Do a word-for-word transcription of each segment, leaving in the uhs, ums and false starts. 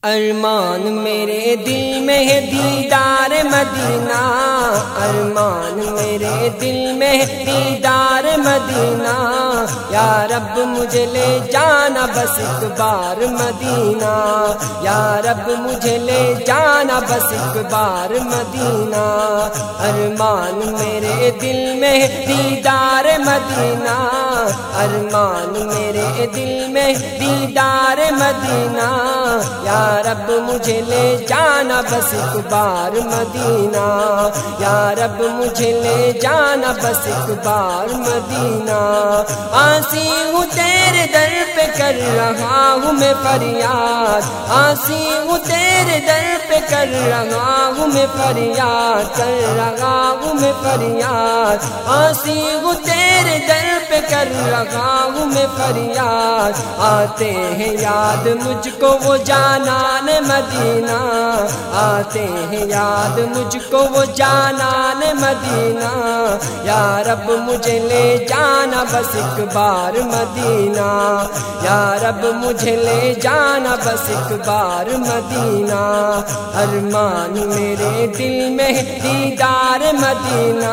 ارمان میرے دل میں ہے دیدار مدینہ، ارمان میرے دل میں ہے دیدار مدینہ، یا رب مجھے لے جانا بس ایک بار مدینہ، یا رب مجھے لے جانا بس ایک بار مدینہ، ارمان میرے دل میں ہے دیدار مدینہ، ارمان میرے دل میں دیدار مدینہ، یا رب مجھے لے جانا بس ایک بار مدینہ، یا رب مجھے لے جانا بس ایک بار مدینہ، آسی ہوں تیرے در پہ کر رہا ہوں میں فریاد، آسی ہوں تیرے در پہ کر رہا ہوں میں فریاد، کر رہا ہوں میں فریاد، آسی ہوں تیرے در پہ کر رہا ہوں میں فریاد، آتے ہیں یاد مجھ کو وہ جانان مدینہ، آتے ہیں یاد مجھ کو وہ جانان مدینہ، یا رب مجھے لے جانا بس ایک بار مدینہ، یا رب مجھے لے جانا بس ایک بار مدینہ، ارمان میرے دل میں دیدار مدینہ،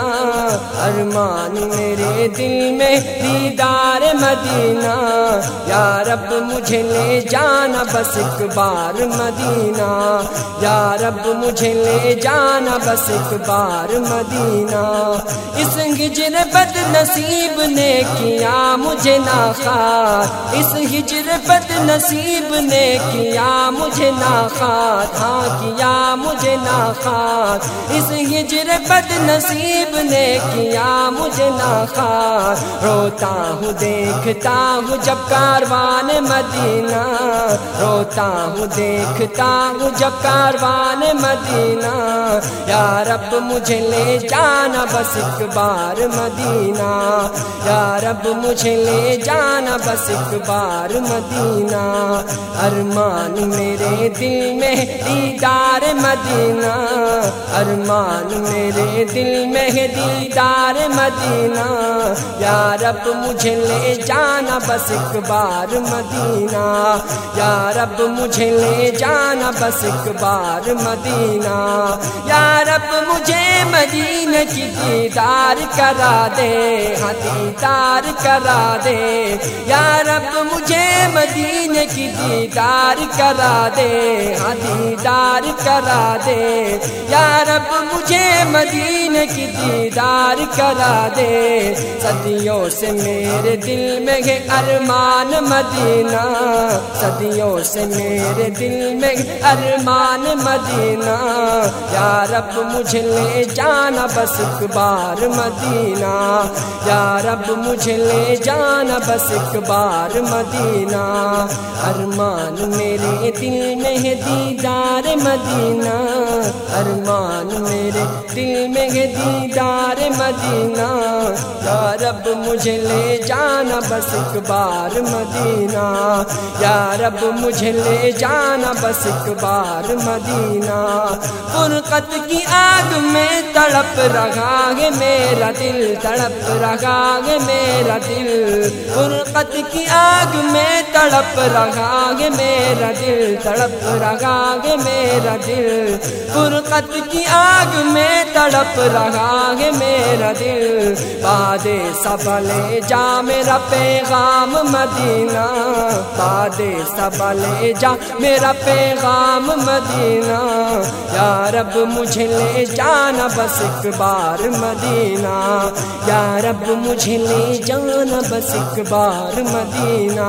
ارمان میرے دل میں دیدار مدینہ، یا رب مجھے لے جانا بس ایک بار مدینہ، یا رب مجھے لے جانا بس ایک بار مدینہ، اس ہجر بد نصیب نے کیا مجھے ناخوار، اس ہجر بد نصیب نے کیا مجھے ناخوار، ہاں کیا مجھے ناخوار، اس ہجر بد نصیب نے کیا مجھے ناخوار، روتا ہوں دیکھتا ہوں جب کاروان مدینہ، روتا ہوں دیکھتا ہوں جب کاروان مدینہ، یا رب مجھے لے جانا بس ایک بار مدینہ، یا رب مجھے لے جانا بس ایک بار مدینہ، ارمان میرے دل میں دیدار مدینہ، ارمان میرے دل میں دیدار مدینہ، یا رب مجھے لے جانا بس ایک بار مدینہ، یا رب مجھے لے جانا بس ایک بار مدینہ، یا رب مجھے مدینہ کی دیدار کرا دے، ہاں دیدار کرا دے، یا رب مجھے مدینہ کی دیدار کرا دے، ہاں دیدار کرا دے، یا رب مجھے مدینہ کی دیدار کرا دے، صدیوں سے میرے دل میں ہے ارمان مدینہ، صدیوں سے میرے دل میں ارمان مدینہ، یا رب مجھے لے جانا بس ایک بار مدینہ، یا رب مجھے لے جانا بس ایک بار مدینہ، ارمان میرے دل میں ہے دیدار مدینہ، ارمان میرے دل میں ہے دیدار مدینہ، یا رب مجھے لے جانا بس ایک بار مدینہ، یا رب مجھے لے جانا بس ایک بار مدینہ، فرقت کی آگ میں تڑپ رہا ہے میرا دل، تڑپ رہا ہے میرا دل، فرقت کی آگ میں تڑپ رہا ہے میرا دل، تڑپ رہا ہے میرا دل، فرقت کی آگ میں تڑپ رہا ہے میرا دل، باد صبا لے جا میرا پیغام مدینہ، باد صبا لے جا میرا پیغام مدینہ، یا رب مجھے لے جانا بس ایک بار مدینہ، یا رب مجھے لے جانا بس ایک بار مدینہ،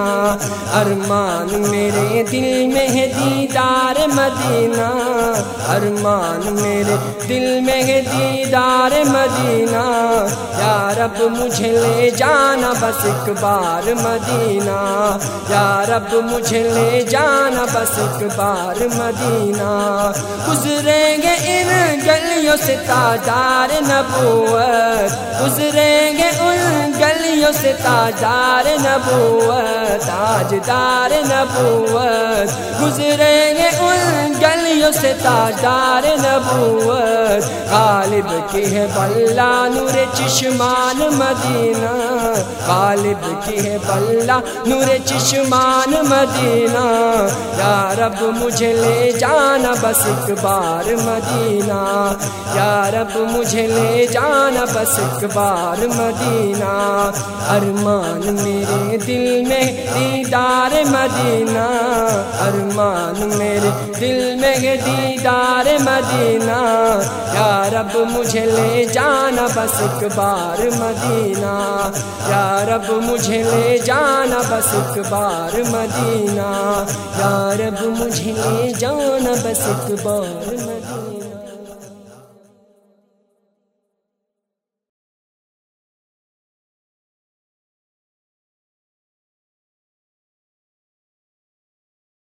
ارمان میرے دل میں ہے دیدار مدینہ، ارمان میرے دل میں ہے دیدار مدینہ، یا رب مجھے لے جانا بس ایک بار مدینہ، یا رب مجھے لے جانا بس ایک بار مدینہ، گزریں گے ان گلیوں سے تاجدار نبوت، گزریں گے ان گلیوں سے تاجدار نبوت، تاجدار نبوت، گزریں گزریں گے ان گلیوں سے تاجدار نبوت، غالب کی ہے بلّہ نور چشمان مدینہ، غالب کی ہے بلّہ نور چشمان مدینہ، یا رب مجھے لے جانا بس ایک بار مدینہ، یا رب مجھے لے جانا بس ایک بار مدینہ، ارمان میرے دل میں دیدار مدینہ، ارمان میرے دل میں دیدار مدینہ، یا رب مجھے لے جانا بس ایک بار مدینہ، یا رب مجھے لے جانا بس ایک بار مدینہ، یا رب مجھے لے جانا بس ایک بار مدینہ۔